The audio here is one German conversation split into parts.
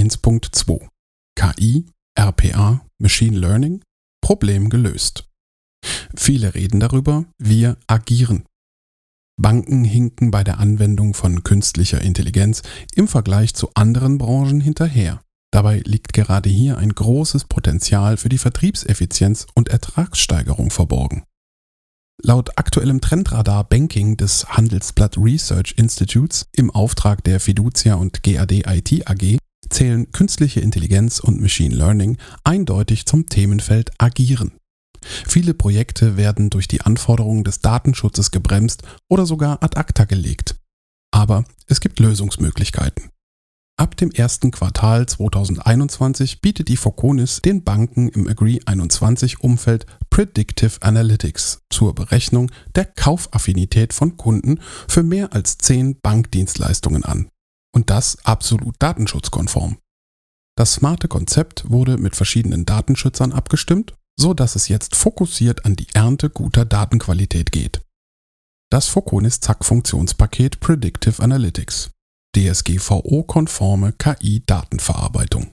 1.2 KI, RPA, Machine Learning, Problem gelöst. Viele reden darüber, wir agieren. Banken hinken bei der Anwendung von künstlicher Intelligenz im Vergleich zu anderen Branchen hinterher. Dabei liegt gerade hier ein großes Potenzial für die Vertriebseffizienz und Ertragssteigerung verborgen. Laut aktuellem Trendradar Banking des Handelsblatt Research Institutes im Auftrag der Fiducia und GAD IT AG zählen künstliche Intelligenz und Machine Learning eindeutig zum Themenfeld Agieren. Viele Projekte werden durch die Anforderungen des Datenschutzes gebremst oder sogar ad acta gelegt. Aber es gibt Lösungsmöglichkeiten. Ab dem ersten Quartal 2021 bietet die Foconis den Banken im Agree21-Umfeld Predictive Analytics zur Berechnung der Kaufaffinität von Kunden für mehr als 10 Bankdienstleistungen an. Und das absolut datenschutzkonform. Das smarte Konzept wurde mit verschiedenen Datenschützern abgestimmt, so dass es jetzt fokussiert an die Ernte guter Datenqualität geht. Das Foconis ZAK-Funktionspaket Predictive Analytics. DSGVO-konforme KI-Datenverarbeitung.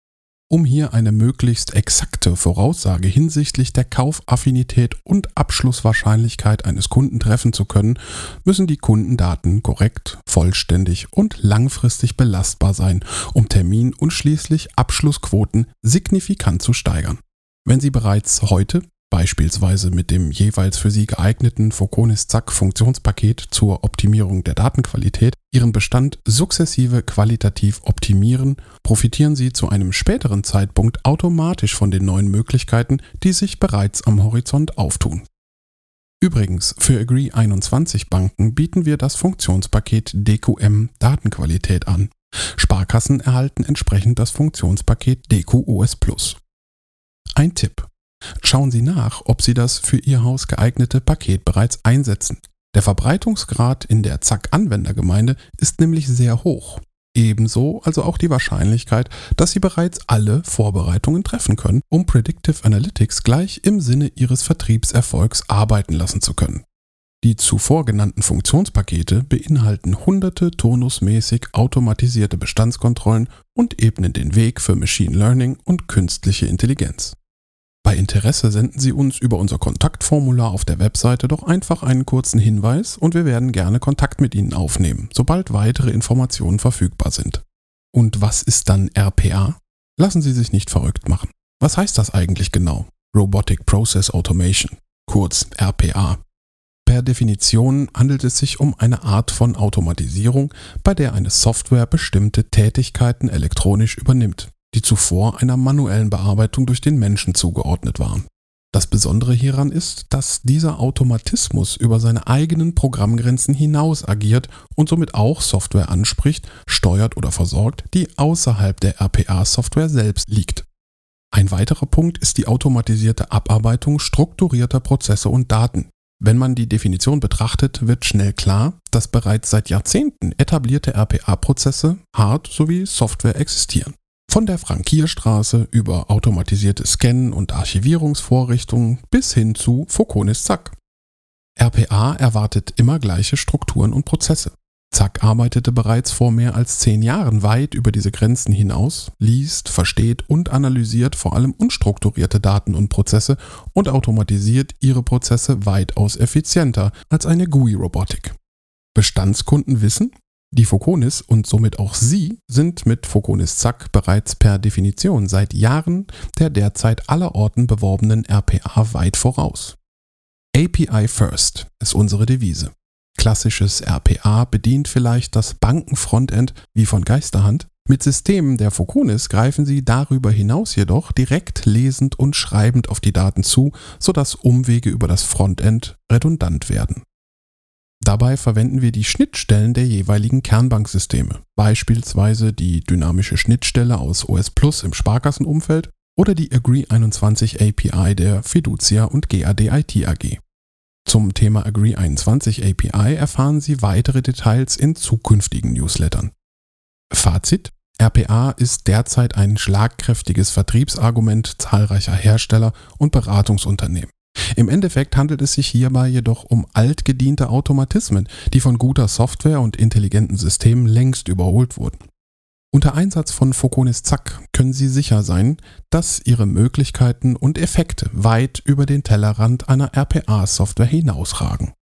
Um hier eine möglichst exakte Voraussage hinsichtlich der Kaufaffinität und Abschlusswahrscheinlichkeit eines Kunden treffen zu können, müssen die Kundendaten korrekt, vollständig und langfristig belastbar sein, um Termin- und schließlich Abschlussquoten signifikant zu steigern. Wenn Sie bereits heute, beispielsweise mit dem jeweils für Sie geeigneten Foconis ZAK-Funktionspaket zur Optimierung der Datenqualität, Ihren Bestand sukzessive qualitativ optimieren, profitieren Sie zu einem späteren Zeitpunkt automatisch von den neuen Möglichkeiten, die sich bereits am Horizont auftun. Übrigens, für Agree21 Banken bieten wir das Funktionspaket DQM Datenqualität an. Sparkassen erhalten entsprechend das Funktionspaket DQOS Plus. Ein Tipp: Schauen Sie nach, ob Sie das für Ihr Haus geeignete Paket bereits einsetzen. Der Verbreitungsgrad in der ZAK-Anwendergemeinde ist nämlich sehr hoch. Ebenso also auch die Wahrscheinlichkeit, dass Sie bereits alle Vorbereitungen treffen können, um Predictive Analytics gleich im Sinne Ihres Vertriebserfolgs arbeiten lassen zu können. Die zuvor genannten Funktionspakete beinhalten hunderte turnusmäßig automatisierte Bestandskontrollen und ebnen den Weg für Machine Learning und künstliche Intelligenz. Bei Interesse senden Sie uns über unser Kontaktformular auf der Webseite doch einfach einen kurzen Hinweis und wir werden gerne Kontakt mit Ihnen aufnehmen, sobald weitere Informationen verfügbar sind. Und was ist dann RPA? Lassen Sie sich nicht verrückt machen. Was heißt das eigentlich genau? Robotic Process Automation, kurz RPA. Per Definition handelt es sich um eine Art von Automatisierung, bei der eine Software bestimmte Tätigkeiten elektronisch übernimmt, die zuvor einer manuellen Bearbeitung durch den Menschen zugeordnet waren. Das Besondere hieran ist, dass dieser Automatismus über seine eigenen Programmgrenzen hinaus agiert und somit auch Software anspricht, steuert oder versorgt, die außerhalb der RPA-Software selbst liegt. Ein weiterer Punkt ist die automatisierte Abarbeitung strukturierter Prozesse und Daten. Wenn man die Definition betrachtet, wird schnell klar, dass bereits seit Jahrzehnten etablierte RPA-Prozesse, Hard- sowie Software existieren. Von der Frankierstraße über automatisierte Scan- und Archivierungsvorrichtungen bis hin zu Foconis ZAK. RPA erwartet immer gleiche Strukturen und Prozesse. ZAK arbeitete bereits vor mehr als 10 Jahren weit über diese Grenzen hinaus, liest, versteht und analysiert vor allem unstrukturierte Daten und Prozesse und automatisiert ihre Prozesse weitaus effizienter als eine GUI-Robotik. Bestandskunden wissen, die Foconis und somit auch Sie sind mit Foconis ZAK bereits per Definition seit Jahren der derzeit allerorten beworbenen RPA weit voraus. API First ist unsere Devise. Klassisches RPA bedient vielleicht das Bankenfrontend wie von Geisterhand. Mit Systemen der Foconis greifen Sie darüber hinaus jedoch direkt lesend und schreibend auf die Daten zu, sodass Umwege über das Frontend redundant werden. Dabei verwenden wir die Schnittstellen der jeweiligen Kernbanksysteme, beispielsweise die dynamische Schnittstelle aus OS Plus im Sparkassenumfeld oder die Agree21 API der Fiducia und GAD IT AG. Zum Thema Agree21 API erfahren Sie weitere Details in zukünftigen Newslettern. Fazit: RPA ist derzeit ein schlagkräftiges Vertriebsargument zahlreicher Hersteller und Beratungsunternehmen. Im Endeffekt handelt es sich hierbei jedoch um altgediente Automatismen, die von guter Software und intelligenten Systemen längst überholt wurden. Unter Einsatz von Foconis Zack können Sie sicher sein, dass Ihre Möglichkeiten und Effekte weit über den Tellerrand einer RPA-Software hinausragen.